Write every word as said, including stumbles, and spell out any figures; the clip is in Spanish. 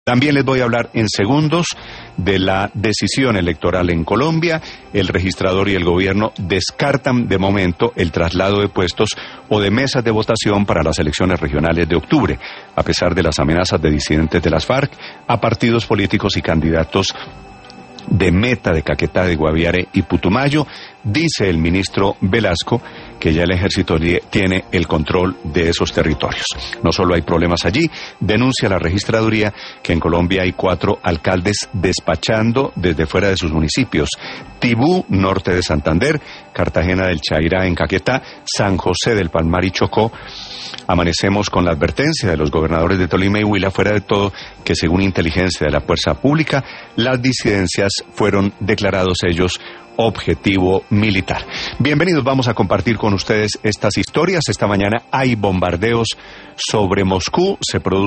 También les voy a hablar en segundos de la decisión electoral en Colombia. El registrador y el gobierno descartan de momento el traslado de puestos o de mesas de votación para las elecciones regionales de octubre, a pesar de las amenazas de disidentes de las FARC a partidos políticos y candidatos de Meta, de Caquetá, de Guaviare y Putumayo. Dice el ministro Velasco que ya el ejército tiene el control de esos territorios. No solo hay problemas allí, denuncia la registraduría que en Colombia hay cuatro alcaldes despachando desde fuera de sus municipios: Tibú, norte de Santander; Cartagena del Chairá, en Caquetá; San José del Palmar y Chocó. Amanecemos con la advertencia de los gobernadores de Tolima y Huila, fuera de todo, que según inteligencia de la fuerza pública, las disidencias fueron declarados ellos objetivo militar. Bienvenidos, vamos a compartir con ustedes estas historias. Esta mañana hay bombardeos sobre Moscú, se produce